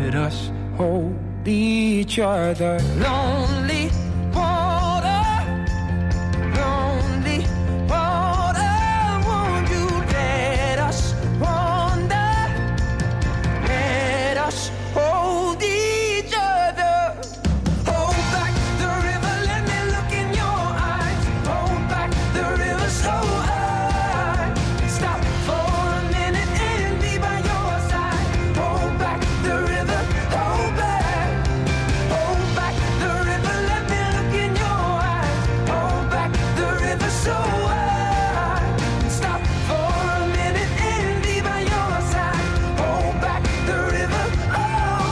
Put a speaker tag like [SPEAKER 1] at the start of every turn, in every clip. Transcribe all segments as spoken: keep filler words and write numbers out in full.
[SPEAKER 1] let us hold each other. Lonely water, lonely water, won't you let us wander? Let us hold each other. Hold back the river, let me look in your eyes. Hold back the river so high. Stop for a minute and be by your side. Hold back the river, hold back. Hold back the river, let me look in your eyes. Hold back the river so high. Stop for a minute and be by your side. Hold back the river, oh.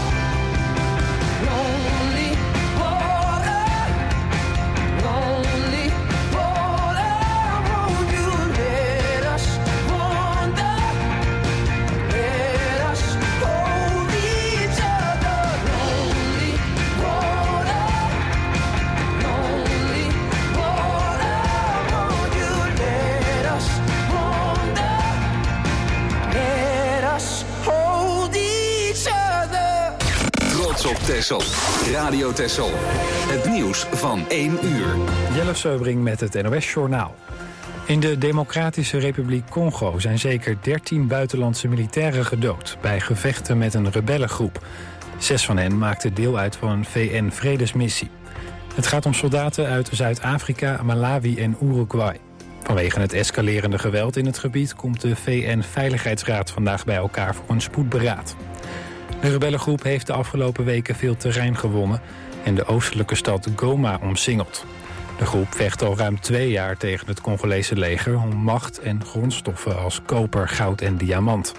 [SPEAKER 1] Lonely water, lonely water, won't you let us wander? Let us hold each other. Lonely water, lonely water, won't you let us wander? Let us hold each other.
[SPEAKER 2] Trots op Texel. Radio Texel. Het nieuws van één uur.
[SPEAKER 3] Jelle Seubring met het N O S-journaal. In de Democratische Republiek Congo zijn zeker dertien buitenlandse militairen gedood bij gevechten met een rebellengroep. Zes van hen maakten deel uit van een V N-vredesmissie. Het gaat om soldaten uit Zuid-Afrika, Malawi en Uruguay. Vanwege het escalerende geweld in het gebied komt de V N-veiligheidsraad vandaag bij elkaar voor een spoedberaad. De rebellengroep heeft de afgelopen weken veel terrein gewonnen en de oostelijke stad Goma omsingeld. De groep vecht al ruim twee jaar tegen het Congolese leger om macht en grondstoffen als koper, goud en diamant.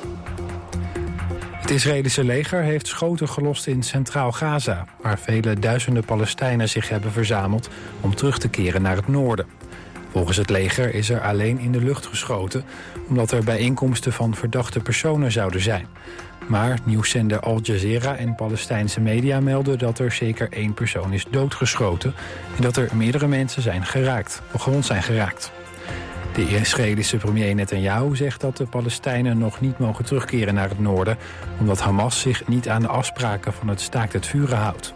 [SPEAKER 3] Het Israëlische leger heeft schoten gelost in Centraal Gaza, waar vele duizenden Palestijnen zich hebben verzameld om terug te keren naar het noorden. Volgens het leger is er alleen in de lucht geschoten, omdat er bijeenkomsten van verdachte personen zouden zijn. Maar nieuwszender Al Jazeera en Palestijnse media melden dat er zeker één persoon is doodgeschoten en dat er meerdere mensen zijn geraakt, of gewond zijn geraakt. De Israëlische premier Netanyahu zegt dat de Palestijnen nog niet mogen terugkeren naar het noorden, omdat Hamas zich niet aan de afspraken van het staakt het vuren houdt.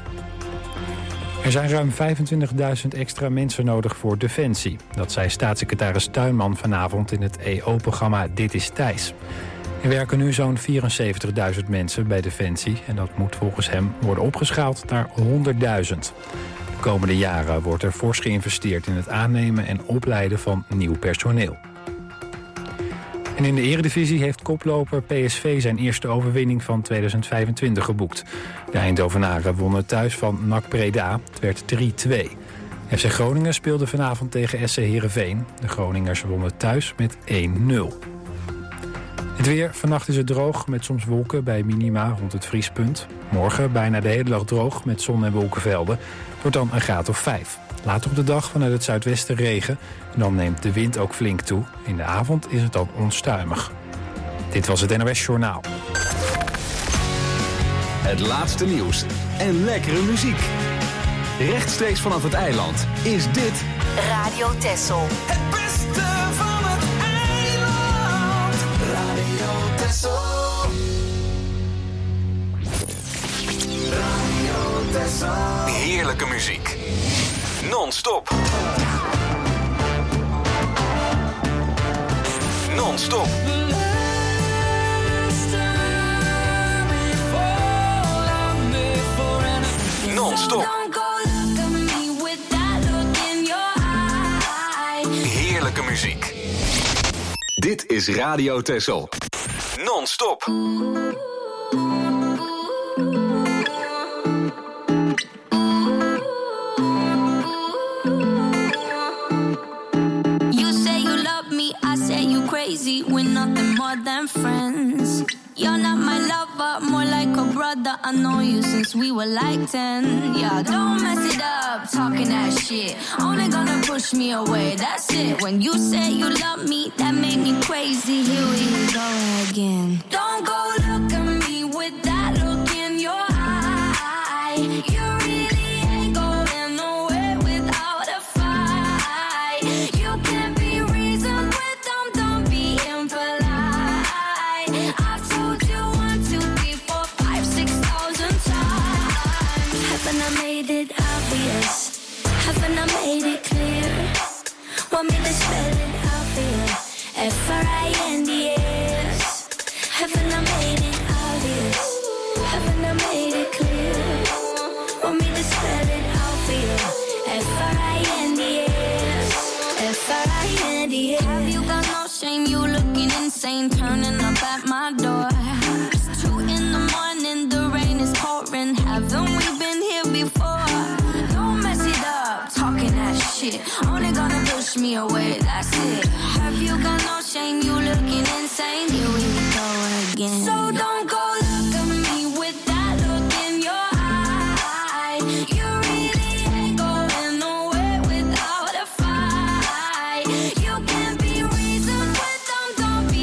[SPEAKER 3] Er zijn ruim vijfentwintigduizend extra mensen nodig voor Defensie. Dat zei staatssecretaris Tuinman vanavond in het E O-programma Dit is Thijs. Er werken nu zo'n vierenzeventigduizend mensen bij Defensie en dat moet volgens hem worden opgeschaald naar honderdduizend. De komende jaren wordt er fors geïnvesteerd in het aannemen en opleiden van nieuw personeel. En in de Eredivisie heeft koploper P S V zijn eerste overwinning van tweeduizend vijfentwintig geboekt. De Eindhovenaren wonnen thuis van N A C Breda. Het werd drie twee. F C Groningen speelde vanavond tegen S C Heerenveen. De Groningers wonnen thuis met één nul. Het weer, vannacht is het droog met soms wolken bij minima rond het vriespunt. Morgen bijna de hele dag droog met zon- en wolkenvelden. Het wordt dan een graad of vijf. Later op de dag vanuit het zuidwesten regen. En dan neemt de wind ook flink toe. In de avond is het dan onstuimig. Dit was het N O S-journaal.
[SPEAKER 2] Het laatste nieuws en lekkere muziek. Rechtstreeks vanaf het eiland is dit
[SPEAKER 4] Radio Texel.
[SPEAKER 5] Het beste van het eiland. Radio Texel. Radio Texel.
[SPEAKER 2] heerlijke muziek. Non-stop. Non-stop. Non-stop. Heerlijke muziek. Dit is Radio Texel. Non-stop.
[SPEAKER 6] You say you love me, I say you crazy. We're nothing more than friends. You're not my lover, more like a brother. I know you since we were like ten. Yeah, don't mess it up, talking that shit. Only gonna push me away, that's it. When you say you love me, that made me crazy. Here we go again. Don't go look at me with that look in your eye. You really ain't going nowhere without a fight. You can't be reasoned with them, don't be impolite. I've told you one, two, three, four, five, six I N D S. Have you got no shame? You looking insane, turning up at my door. It's two in the morning, the rain is pouring. Haven't we been here before? Don't mess it up, talking that shit. Only gonna push me away, that's it. Have you got no shame? You looking insane. Here we go again. So don't go look at me with that look in your eye. You really ain't going nowhere without a fight. You can be reasoned with them, don't be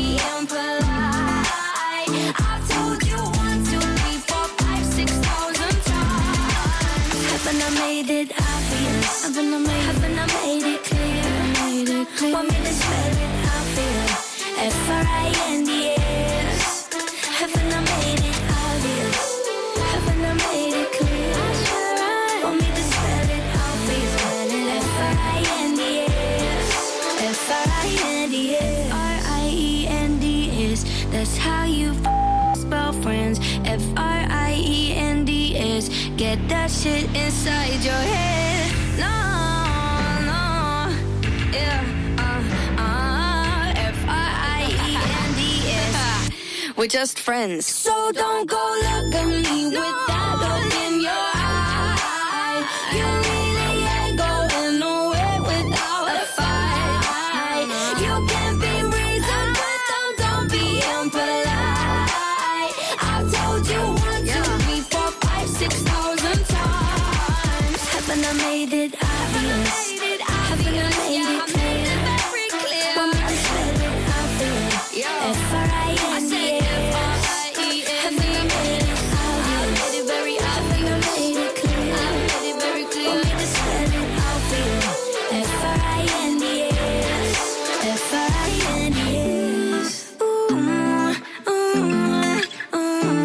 [SPEAKER 6] impolite. I've told you one, two, three, four, five, six thousand times. Haven't I made it obvious? Haven't I made, haven't I made it clear? Made it clear. Want me to spell it obvious? F R I N D S. Haven't I made it obvious? Haven't I made it clear? Want me to spell it obvious? F R I N D S. F R I N D S. R I E N D S. That's how you f- spell friends. F R I E N D S. Get that shit inside your head. No, no, yeah, uh, uh, F R I E N D S. We're just friends. So don't go look at me with that look in your eye. You really ain't going nowhere without a fight. You can be reasoned with them, don't be impolite. I've told you one, two, three, four, five, six thousand times. Haven't I made it obvious? Haven't I made it clear? Want me to spell it obvious? F R I N D S. Haven't I made it obvious? Haven't I made it clear? Want me to spell it obvious? F R I N D S. F R I N D S. Ooh, ooh, ooh,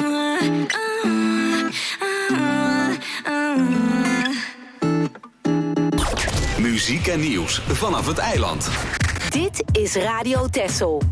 [SPEAKER 6] ooh, ooh.
[SPEAKER 2] Muziek en nieuws vanaf het eiland.
[SPEAKER 4] Dit is Radio Texel.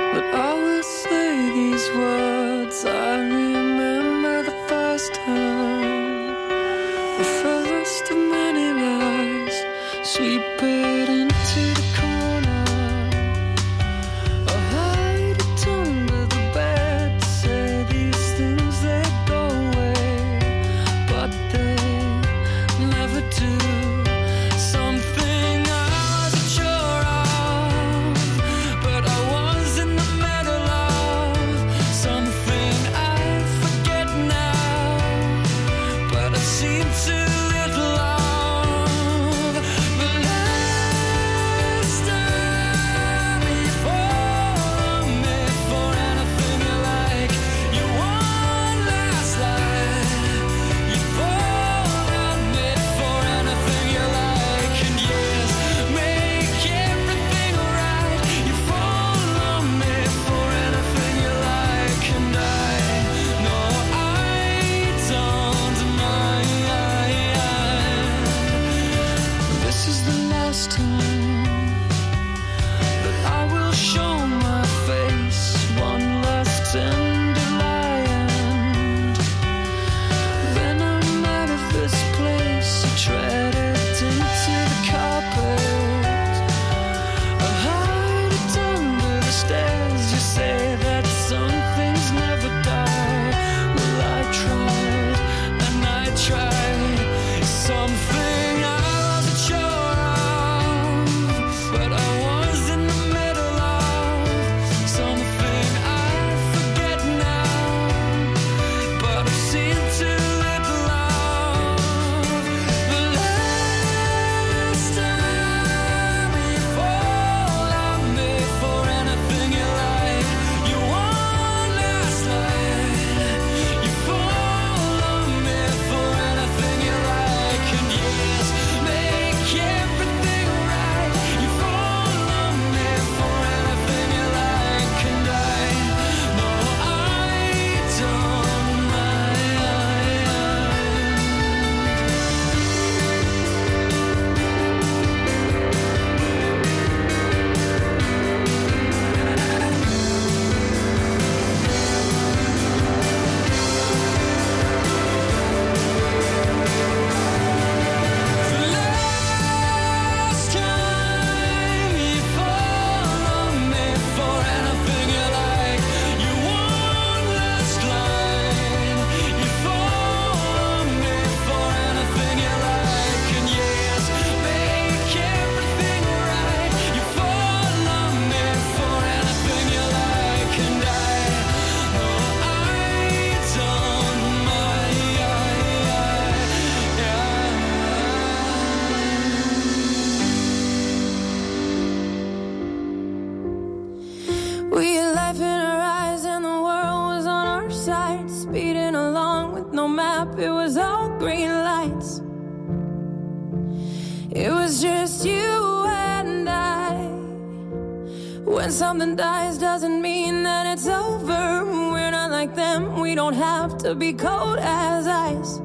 [SPEAKER 1] But I will say these words. I remember the first time, the first of many lies. Sweep it into the corner, or hide it under the bed. Say these things, they go away, but they never do. Something I wasn't sure of, but I was in the middle of. Something I forget now, but I seem to little of. The last time you fall on me for anything you like, you won last night. You fall on me for anything you like, and yes, make everything right. You fall on me for anything you like, and I know I don't mind. This is the last time that I will show my face. One last tender lie, and then I'm out of this place. I tread it into the carpet, I hide it under the stairs. You say that some things never die. Well, I tried and I tried. Something I wasn't sure of, but I was in the middle of. Something I forget now, but I've seen too little of. The last time you fall on me for anything you like, you won last night. You fall on me for anything you like, and yes, make everything right. You fall on me for anything you like, and I know I don't mind. The last time you fall on me for anything you like, you won last night. You fall on me for anything you like, and yes, make everything right. You fall on me for anything you like, and I know I don't mind. We had life in our eyes and the world was on our side, speeding along with no map. It was all green lights. It was just you and I. When something dies doesn't mean that it's over. We're not like them, we don't have to be cold as ice.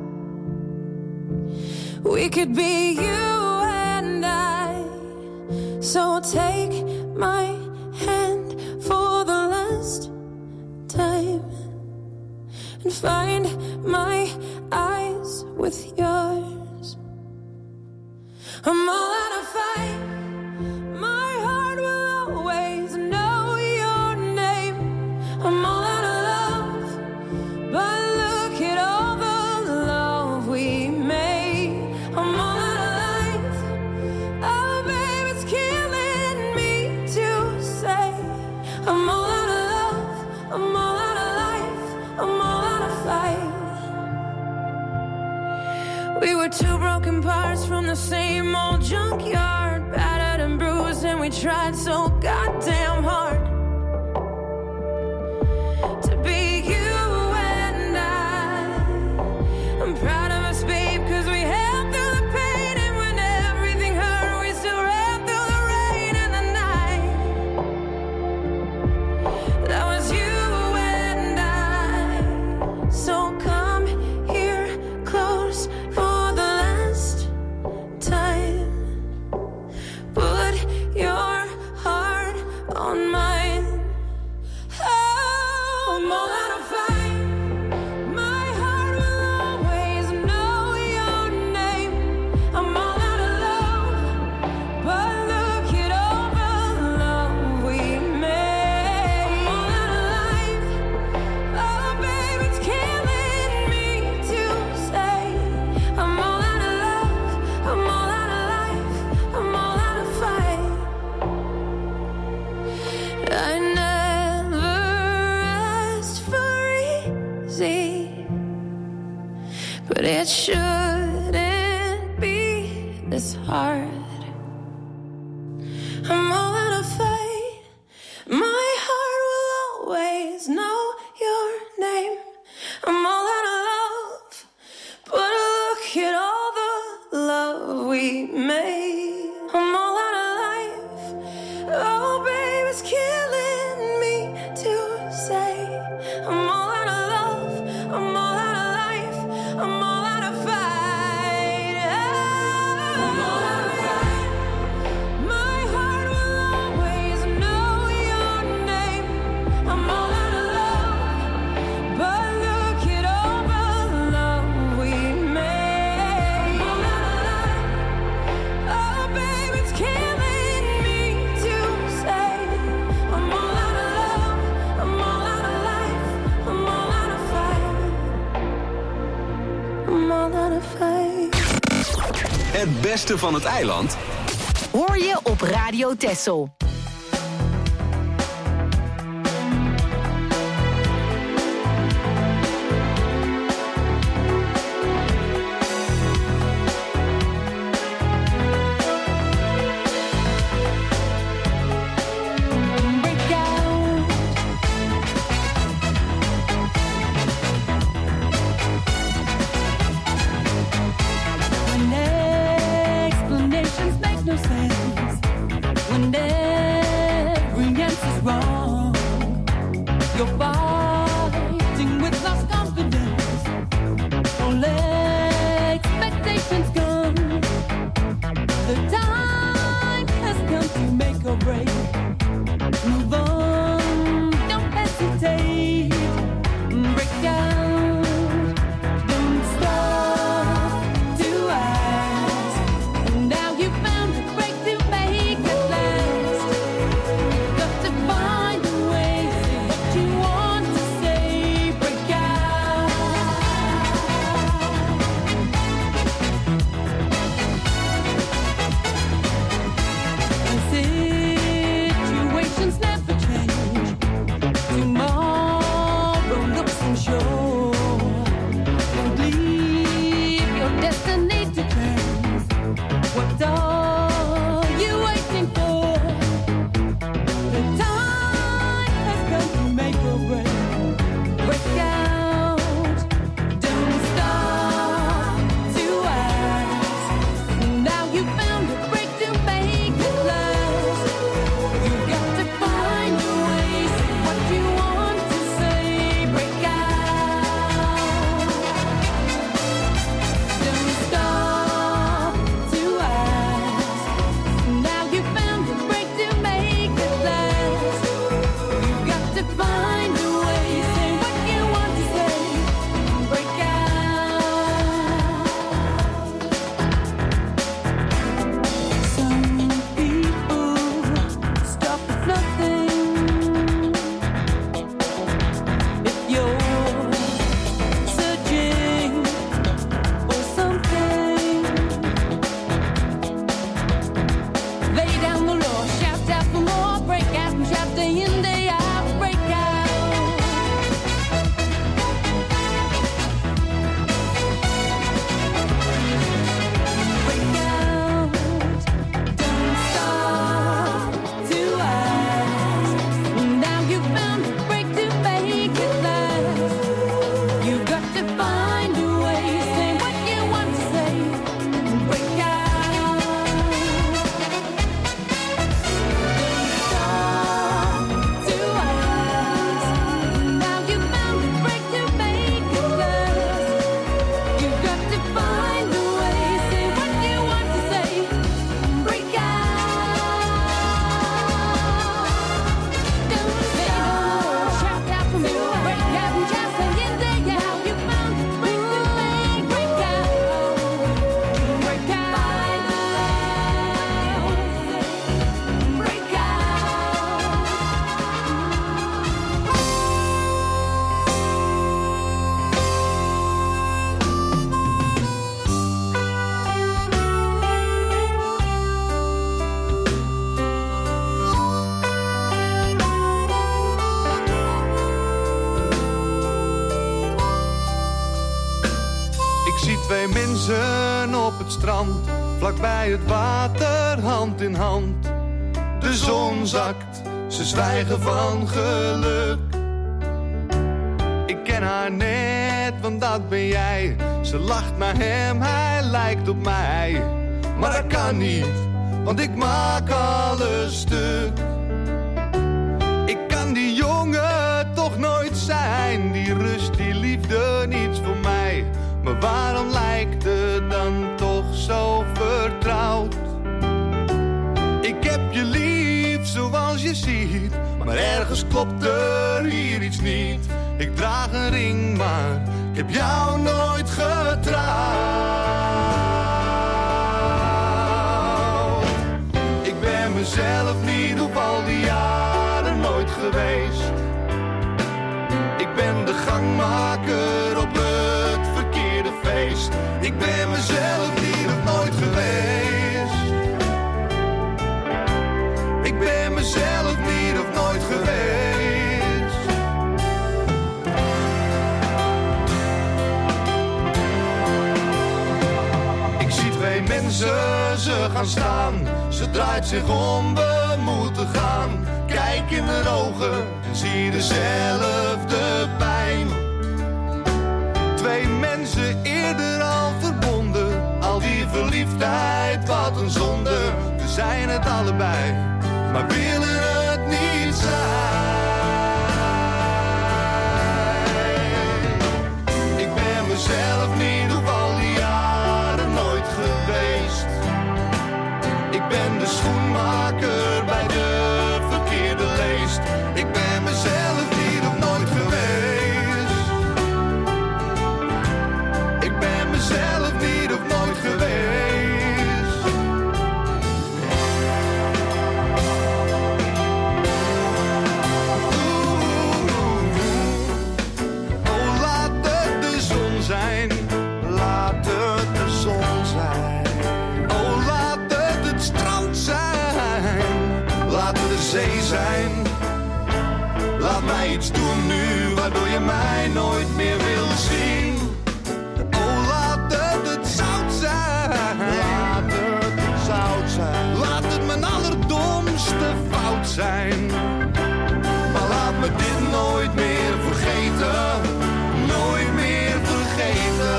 [SPEAKER 1] We could be you and I. So take my hand for the last time, and find my eyes with yours. I'm all out of fight. My heart will always know your name. I'm all out of love, but look at all the love we made. I'm all out of life. Oh, babe, it's killing me to say. I'm all out of love. I'm all out of life. I'm all out of fight. We were two broken parts from the same old junkyard, battered and bruised, and we tried so goddamn hard to be you and I. I'm proud of us, babe, 'cause we held through the pain, and when everything hurt, we still ran through the rain and the night. That was you and I. So come here close for the last time. Put your heart on
[SPEAKER 6] It shouldn't be this hard. I'm all out of faith. My heart will always know your name. I'm all out of love, but look at all the love we made. I'm all out of life. Oh, babe, it's killing me to say. I'm all out of love. I'm all out of life. I'm all out of fight. I'm all out of fight. My heart will always know your name. I'm all out of love, but look at all the love we made. I'm all out of life. Oh, babe, it's killing me to say. I'm all out of love. I'm all out of life. I'm all out of fight. I'm all out of fight.
[SPEAKER 2] Het beste van het eiland
[SPEAKER 4] Hoor je op Radio Texel.
[SPEAKER 7] When explanations make no sense, when every answer's wrong, you're fighting with lost confidence. All expectations gone. The time has come to make a break. Move on, don't hesitate. Break down, don't stop to ask. Now you found a break to make at last. Got to find a way, say what you want.
[SPEAKER 8] twee mensen op het strand, vlakbij het water, hand in hand. De zon zakt, ze zwijgen van geluk. Ik ken haar net, want dat ben jij. Ze lacht naar hem, hij lijkt op mij. Maar dat kan niet, want ik maak alles stuk. Ik kan die jongen toch nooit zijn. Die rust, die liefde, niets voor mij. Maar waarom lijkt het dan toch zo vertrouwd? Ik heb je lief zoals je ziet, maar ergens klopt er hier iets niet. Ik draag een ring, maar ik heb jou nooit getrouwd. Ik ben mezelf niet op al die jaren nooit geweest. Ik ben de gangmaker op het verkeerde feest. Ik ben mezelf niet of nooit geweest. Ik ben mezelf niet of nooit geweest. Ik zie twee mensen, ze gaan staan. Ze draait zich om, we moeten gaan. Kijk in haar ogen en zie dezelfde pijn. Twee mensen eerder al verbonden. Al die verliefdheid, wat een zonde. We zijn het allebei, maar willen het niet zijn. Ik ben mezelf niet op al die jaren nooit geweest. Ik ben de schoenmaker bij de verkeerde leest. Ik ben mezelf niet of nooit geweest. Ik ben mezelf niet of nooit geweest. Oh, laat het de zon zijn. Laat het de zon zijn. Oh, laat het het strand zijn. Laat het de zee zijn. Laat mij iets doen nu, waardoor je mij nooit meer wil zien. Oh, laat het het zout zijn. Laat het het zout zijn. Laat het mijn allerdomste fout zijn. Maar laat me dit nooit meer vergeten. Nooit meer vergeten.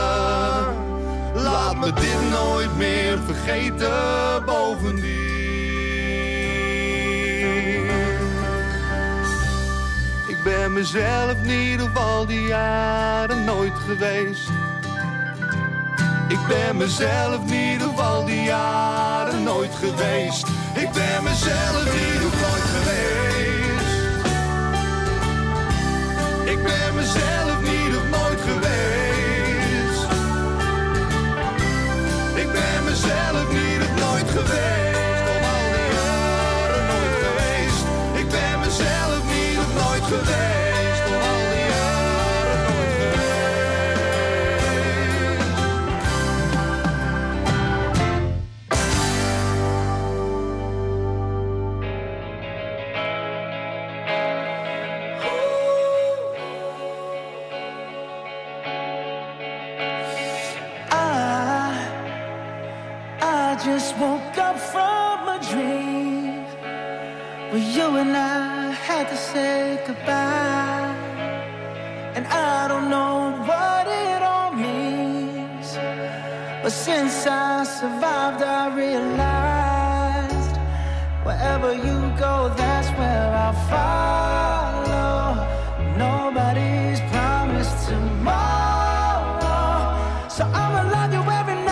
[SPEAKER 8] Laat me dit nooit meer vergeten, bovendien. Ik ben mezelf niet op al die jaren nooit geweest. Ik ben mezelf niet op al die jaren nooit geweest. Ik ben mezelf niet op nooit geweest. Ik ben mezelf niet op nooit geweest. Ik ben mezelf niet op nooit geweest. Op al die jaren nooit geweest. Ik ben mezelf niet op nooit geweest. Op al die jaren nooit geweest.
[SPEAKER 1] I just woke up from a dream where you and I had to say goodbye. And I don't know what it all means, but since I survived I realized wherever you go, that's where I'll follow. Nobody's promised tomorrow, so I'ma love you every night.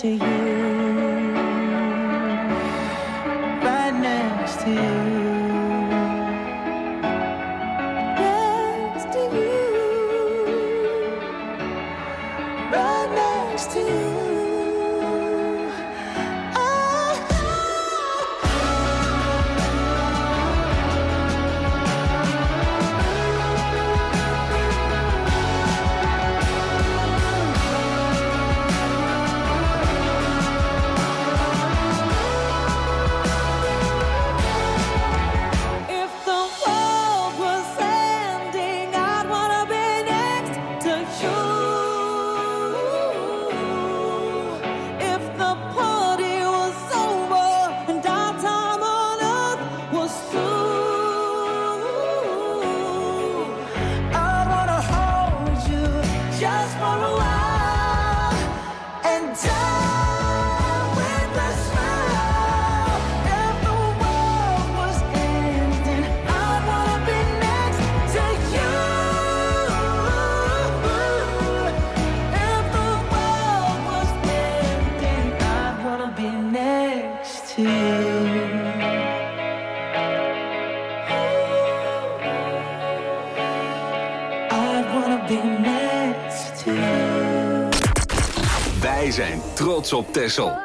[SPEAKER 1] to you, right next to you.
[SPEAKER 2] Wij zijn trots op Texel.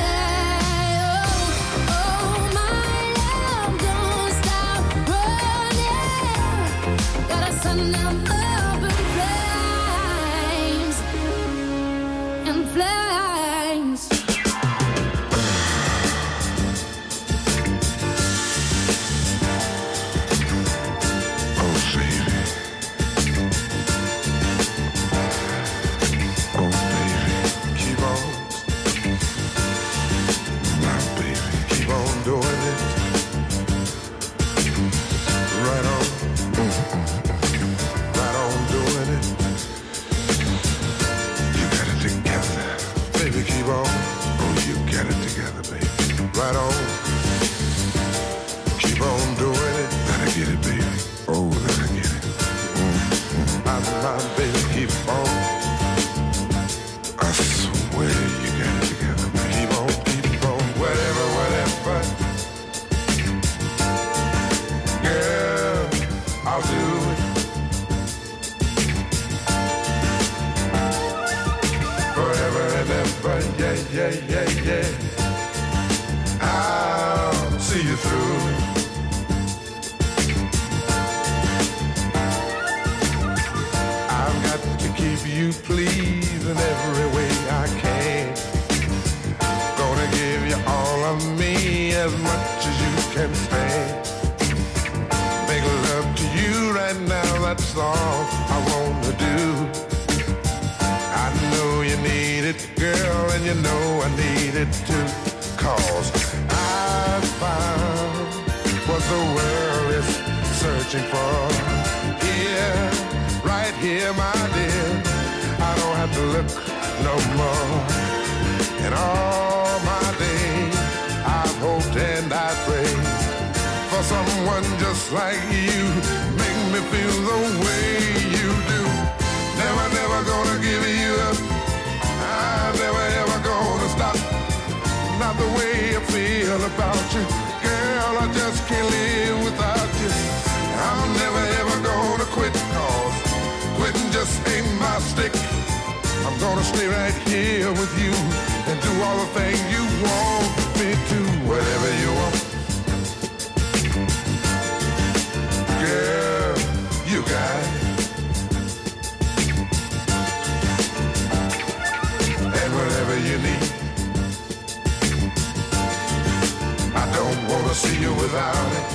[SPEAKER 9] Run right on. Keep on doing it. That I get it, baby. Oh, that I get it. Mm-hmm. My, my baby, keep on. I swear you got it together, baby. Keep on, keep on, whatever, whatever. Girl, I'll do it. Forever and ever, yeah, yeah, yeah, yeah. I'll see you through. I've got to keep you pleased in every way I can. Gonna give you all of me as much as you can stand. Make love to you right now, that's all I wanna do. I know you need it, girl, and you know I need it too. Cause I found what the world is searching for. Here, right here, my dear, I don't have to look no more. In all my days, I've hoped and I prayed for someone just like you. Make me feel the way you do. Never, never gonna give you up. I'm never, ever gonna stop. Not the way I feel about you. Girl, I just can't live without you. I'm never, ever gonna quit, cause quitting just ain't my stick. I'm gonna stay right here with you and do all the things you want me to. Whatever you want. Girl, you got it. And whatever you need. I don't wanna see you without it.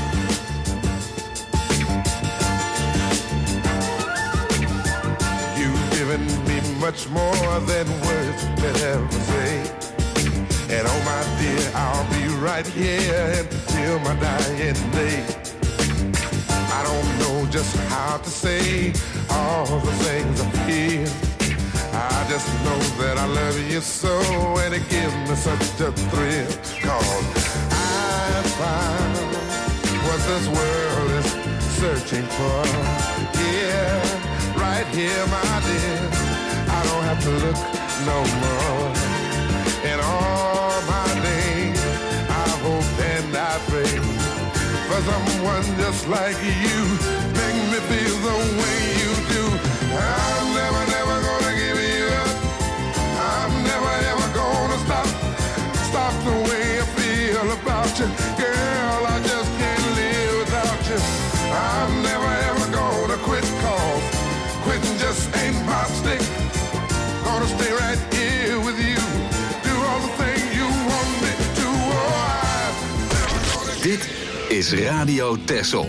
[SPEAKER 9] You've given me much more than words could ever say. And oh my dear, I'll be right here until my dying day. I don't know just how to say all the things I feel. I just know that I love you so, and it gives me such a thrill. Cause I found what this world is searching for. Yeah, right here, my dear, I don't have to look no more. In all my days, I hope and I pray for someone just like you. Make me feel the way you do. I'm never, never gonna give you up. I'm never, ever gonna stop. Stop the way I feel about you. Girl, I just can't live without you. I'm never, ever gonna quit, cause quitting just ain't my stick. Gonna stay right here with you. Do all the things you want me to. Oh, I'm never gonna.
[SPEAKER 2] Dit is Radio Texel.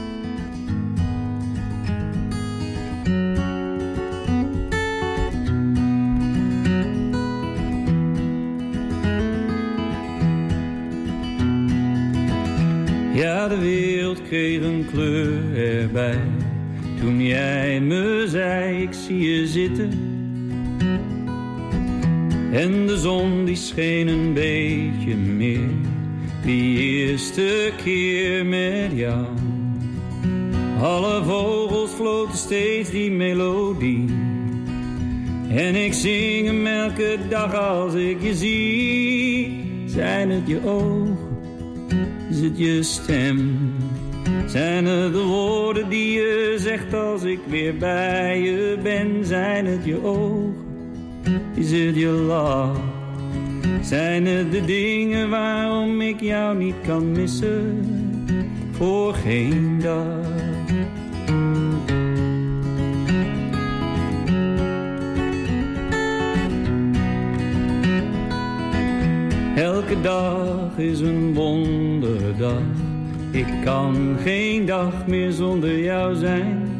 [SPEAKER 10] Ja, de wereld kreeg een kleur erbij. Toen jij me zei, ik zie je zitten. En de zon die scheen een beetje meer. Die eerste keer met jou. Alle vogels floten steeds die melodie. En ik zing hem elke dag als ik je zie. Zijn het je ogen? Is het je stem? Zijn het de woorden die je zegt als ik weer bij je ben? Zijn het je ogen? Is het je lach? Zijn het de dingen waarom ik jou niet kan missen? Voor geen dag. Elke dag is een wonderdag. Ik kan geen dag meer zonder jou zijn.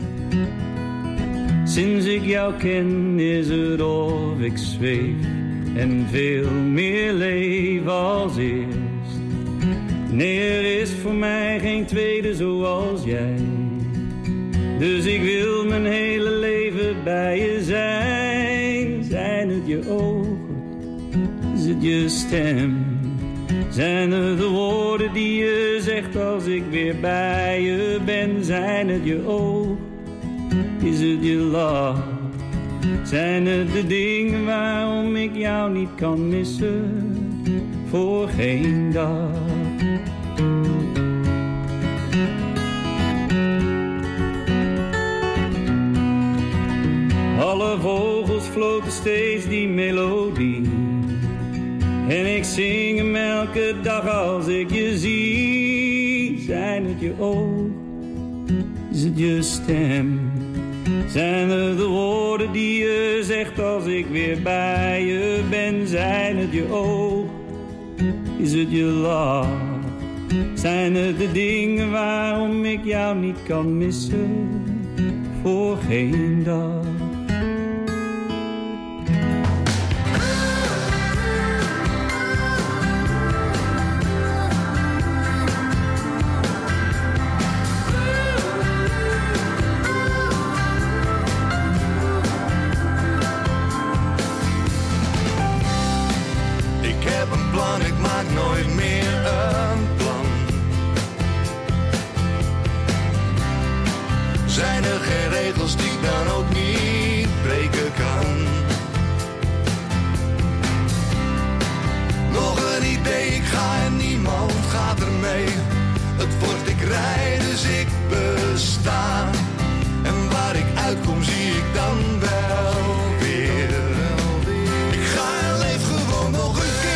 [SPEAKER 10] Sinds ik jou ken is het of ik zweef en veel meer leef als eerst. Nee, er is voor mij geen tweede zoals jij. Dus ik wil mijn hele leven bij je zijn. Zijn het je ogen? Is het je stem? Zijn het de woorden die je zegt als ik weer bij je ben? Zijn het je oog? Is het je lach? Zijn het de dingen waarom ik jou niet kan missen? Voor geen dag. Alle vogels floten steeds die melodie. En ik zing hem elke dag als ik je zie. Zijn het je oog? Is het je stem? Zijn het de woorden die je zegt als ik weer bij je ben? Zijn het je oog? Is het je lach? Zijn het de dingen waarom ik jou niet kan missen? Voor geen dag.
[SPEAKER 8] Ik maak nooit meer een plan. Zijn er geen regels die ik dan ook niet breken kan? Nog een idee, ik ga en niemand gaat ermee. Het wordt ik rij, dus ik besta. En waar ik uitkom zie ik dan wel weer. Ik ga en leef gewoon nog een keer.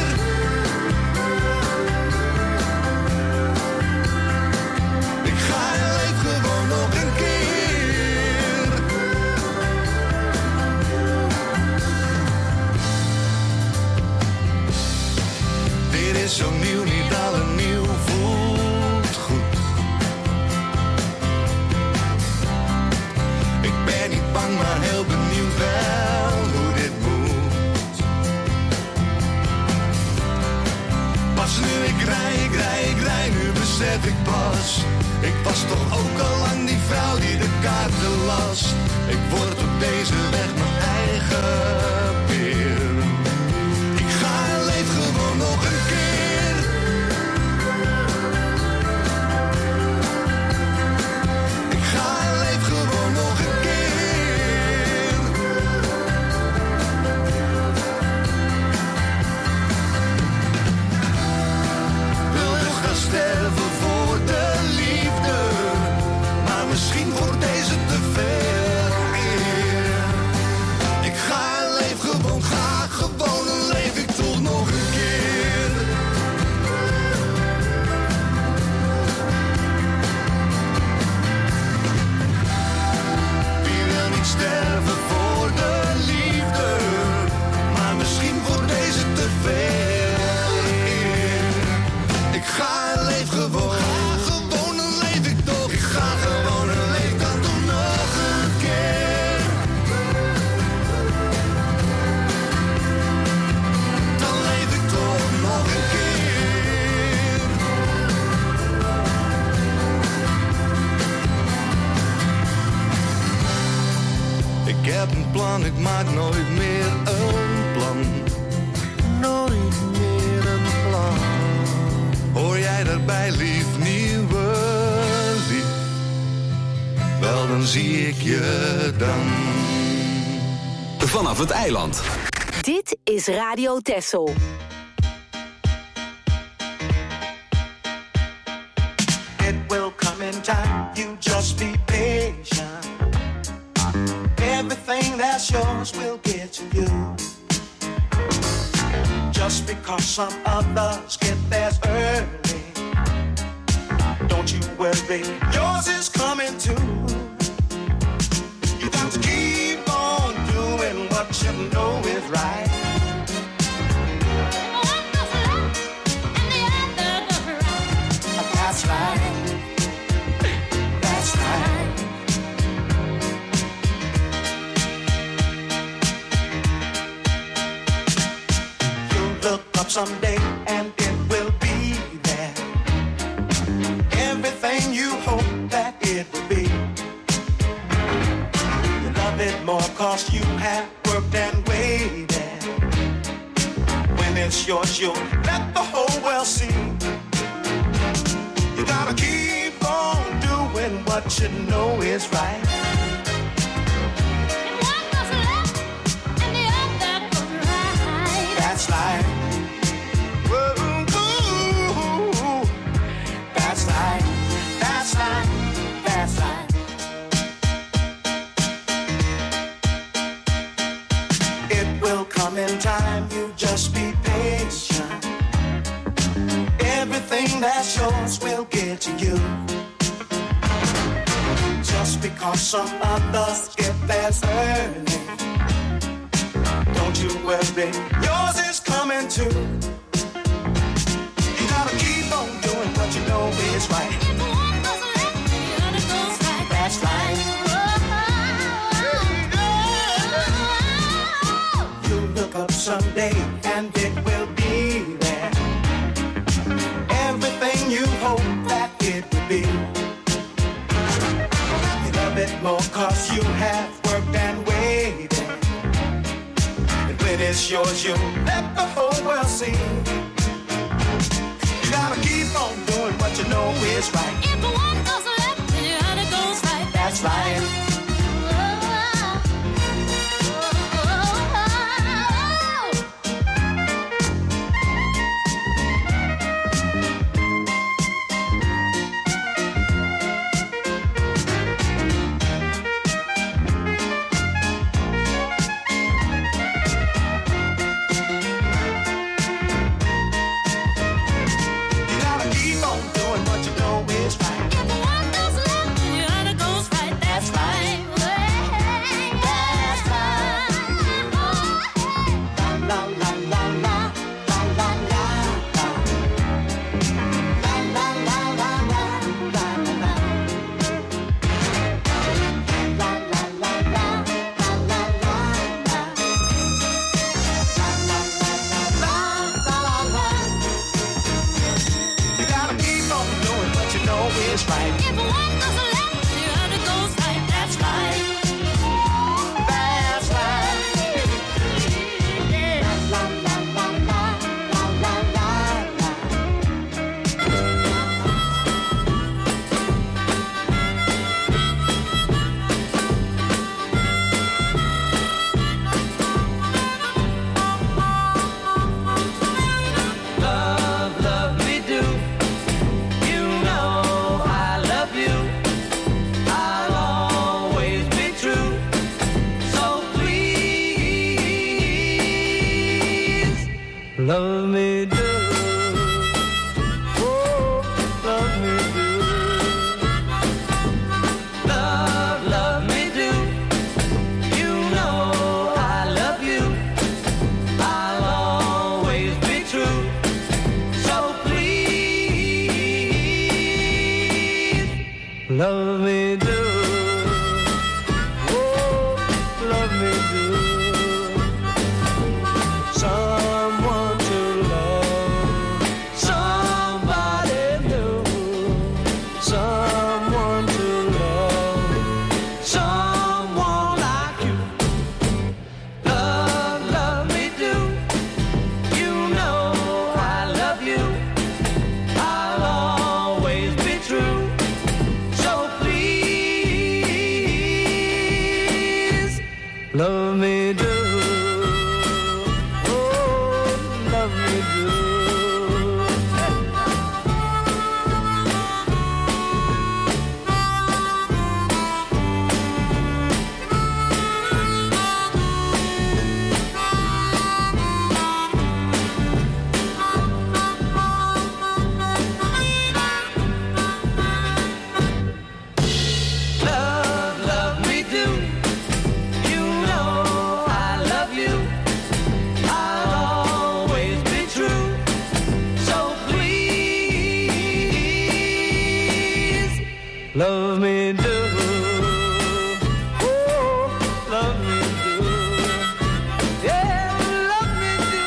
[SPEAKER 8] Zo nieuw, niet alle nieuw voelt goed. Ik ben niet bang, maar heel benieuwd wel hoe dit moet. Pas nu ik rij, ik rij, ik rij, nu besef ik pas. Ik was toch ook al lang die vrouw die de kaarten las. Ik word op deze weg mijn eigen peer. Ik ga en leef gewoon nog een keer. Sterven voor de liefde, maar misschien wordt deze te veel eer. Ik ga en leef gewoon, ga gewoon en leef ik toch nog een keer. Wie wil niet sterven voor de liefde, maar misschien wordt deze te veel eer. Ik ga gewoon, ga gewoon en leef ik toch. Ik ga gewoon en leef dan toch nog een keer. Dan leef ik toch nog een keer. Ik heb een plan, ik maak nooit meer een plan. Nooit meer een plan. Hoor jij daarbij, lief, nieuwe lief? Wel, dan zie ik je dan.
[SPEAKER 2] Vanaf het eiland.
[SPEAKER 4] Dit is Radio Texel.
[SPEAKER 5] It will come in time, you just be patient. Everything that's yours will get to you. Just because some others get theirs early, don't you worry, yours is coming too. You got to keep on doing what you know is right.
[SPEAKER 6] One goes left and the other goes right.
[SPEAKER 5] That's right. That's right. Up someday and it will be there. Everything you hope that it will be. You love it more cause you have worked and waited. When it's yours you'll let the whole world what you know is right.
[SPEAKER 6] And one goes left and the other goes right.
[SPEAKER 5] That's life. Whoa, ooh, that's life. That's life. That's life. It will come in time. You just be patient. Everything that's yours will get to you. Just because some others get theirs early, don't you worry, yours is coming too. You gotta keep on doing what you know is right.
[SPEAKER 6] If one goes left and the other goes right.
[SPEAKER 5] That's life. You look up someday and it will be there. Everything you hope that it will be. You love it more cause you have worked and waited. And when it's yours, you let the whole world see. You gotta keep on doing what you know is right.
[SPEAKER 6] If one goes left and the other goes right.
[SPEAKER 5] That's life.
[SPEAKER 1] Love me do, oh, love me do. Love, love me do. You know I love you. I'll always be true. So please, love me do. Oh, love me do. Someone to love, somebody new. Someone to love, someone like you. Love, love me do. You know I love you. I'll always be true. So please, love me do. Love me do, oh, love me do, yeah, love me do,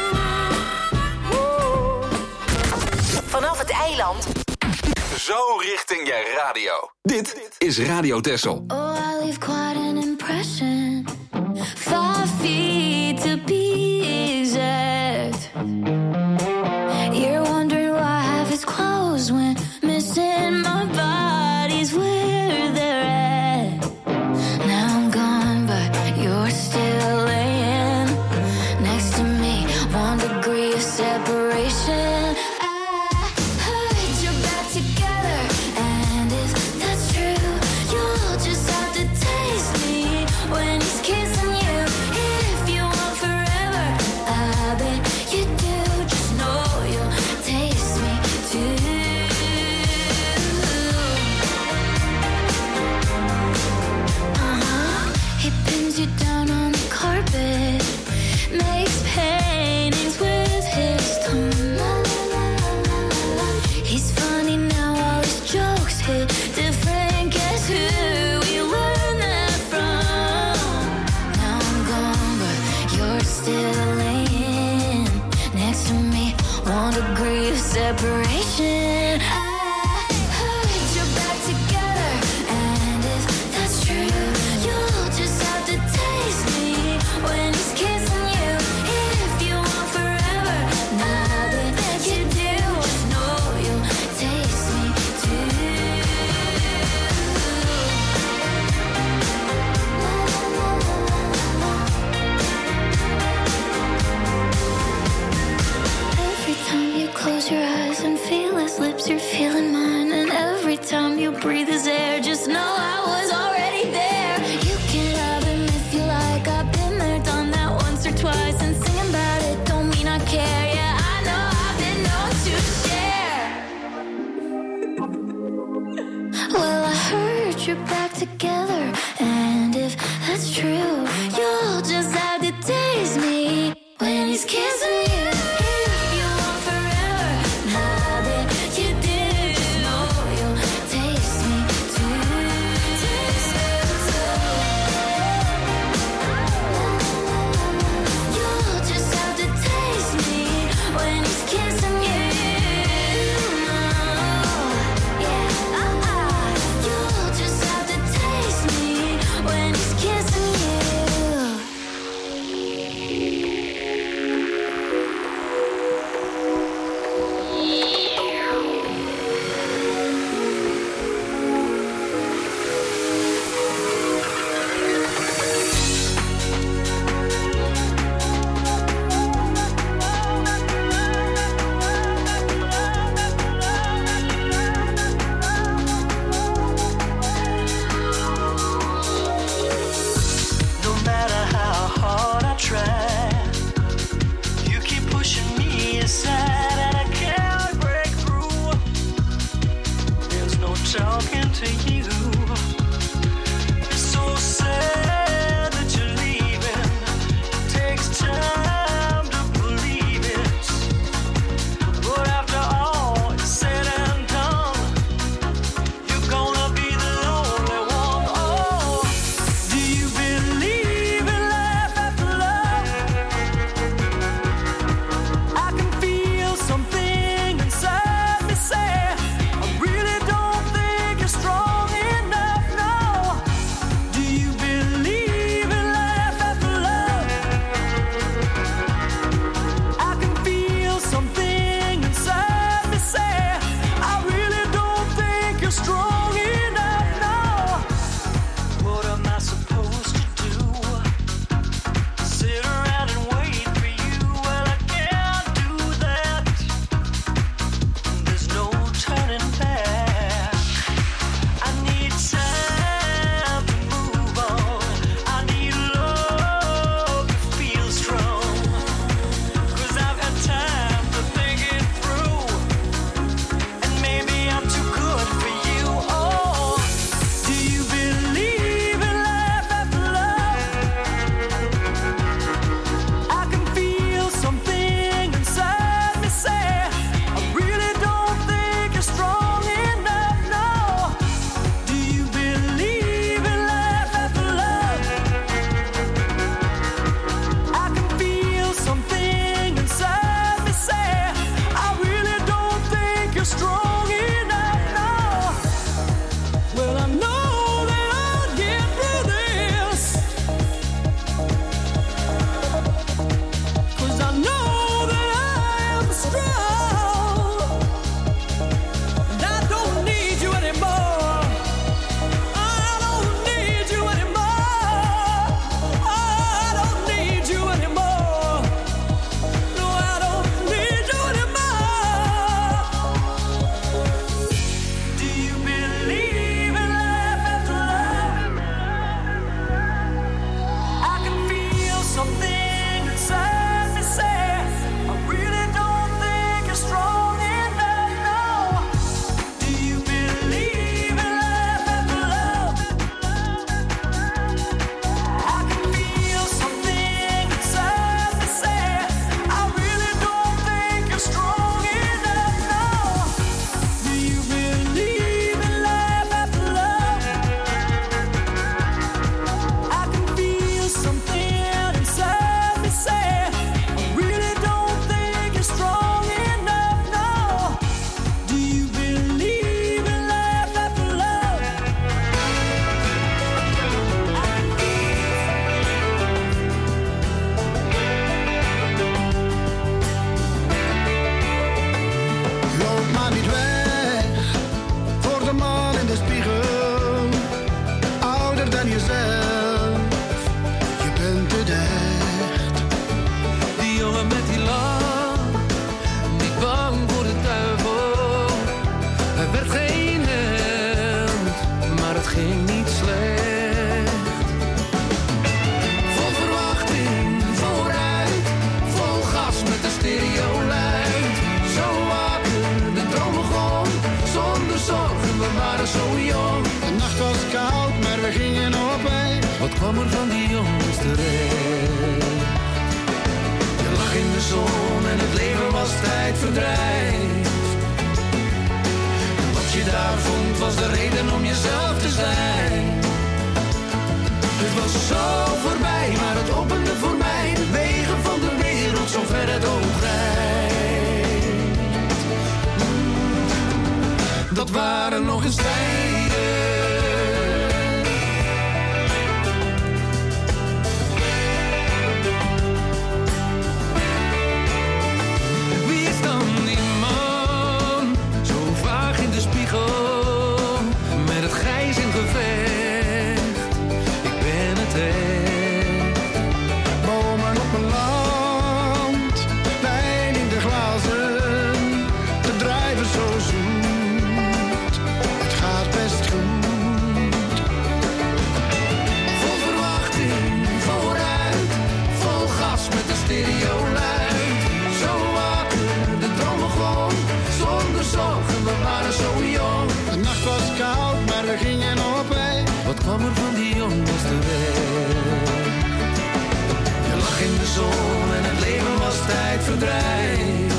[SPEAKER 1] oh.
[SPEAKER 4] Vanaf het eiland.
[SPEAKER 2] Zo richting je radio. Dit is Radio Texel.
[SPEAKER 6] Oh, I leave quite an impression. Five feet to be exact. You're wondering why I have his clothes when missing my body's where they're separation. I heard you're back together, and if that's true, you'll just have to taste me when he's kissing you. If you want forever, now that you do, just know you'll taste me too. Every time you close your eyes and feel his lips, you're feeling mine. And every time you breathe his air, just know I was already there. You can have him if you like. I've been there, done that once or twice. And singing about it don't mean I care. Yeah, I know I've been known to share. Well, I heard you're back together, and if that's true, you'll just have to taste me when he's kissing you. If you want forever, now that you did, just know you'll taste me too. Taste me too. You'll just have to taste me when he's kissing you. Yeah, uh-uh. You'll just have to taste me when he's kissing you.
[SPEAKER 1] Wat kwam er van die jongens terecht? Je lag in de zon en het leven was tijdverdrijf. En wat je daar vond was de reden om jezelf te zijn. Het was zo voorbij, maar het opende voor mij de wegen van de wereld, zo ver het oog reikt. Dat waren nog eens tijden. Wie is dan die man, zo vaag in de spiegel, met het grijs in gevecht? Ik ben het echt.
[SPEAKER 9] Bomen op mijn land, wijn in de glazen, de drijven zo zoet, het gaat best goed.
[SPEAKER 1] Vol verwachting, vooruit, vol gas met de stereo luid. Zo wakker, de dromen gewoon, zonder zorgen, we waren zo jong.
[SPEAKER 9] De nacht was koud, maar we gingen op weg.
[SPEAKER 1] Wat kwam er van die jongens terecht? Je lag in de zon en het leven was tijdverdrijf.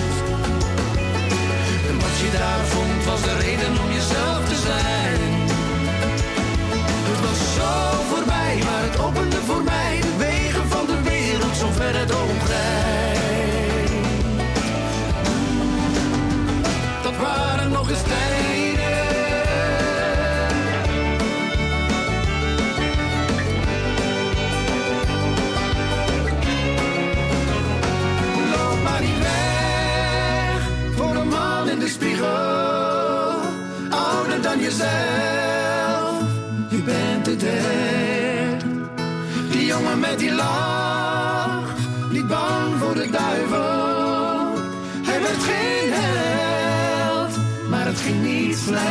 [SPEAKER 1] En wat je daar vond was de reden om jezelf te zijn. Het was zo voorbij, maar het opende voor mij de wegen van de wereld, zo ver het oog reikt. Dat waren nog eens tijden. Loop maar niet weg voor een man in de spiegel, ouder dan jezelf. Je bent het echt. Die jongen met die lach, niet bang voor de duivel. Hij werd geen held, maar het ging niet slecht.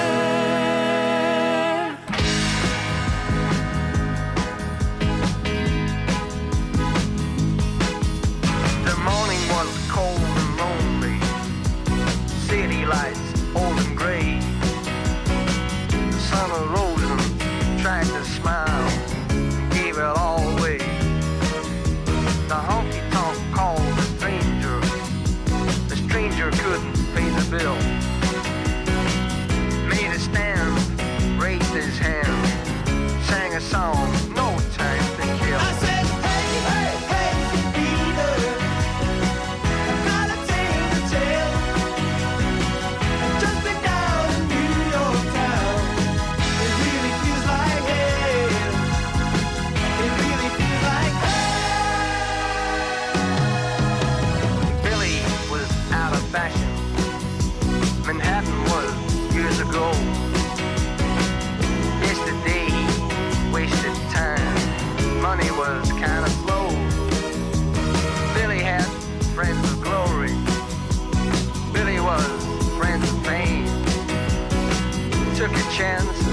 [SPEAKER 11] The morning was cold and lonely. City lights old and gray. The sun arose and tried to smile, gave it all away. The honky-tonk called the stranger. The stranger couldn't pay the bill. Made a stand, raised his hand, sang a song, no time to kill.
[SPEAKER 1] I said, hey, hey, hey, Peter, got a tale to tell. Just been down in New York town. It really feels like hell. It really feels like hell.
[SPEAKER 11] Billy was out of fashion. Manhattan was years ago. Yesterday he wasted time. Money was kind of slow. Billy had friends of glory. Billy was friends of fame. Took a chance